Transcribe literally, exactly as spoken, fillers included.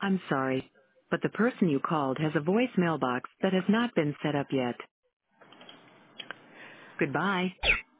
I'm sorry, but the person you called has a voice mailbox that has not been set up yet. Goodbye.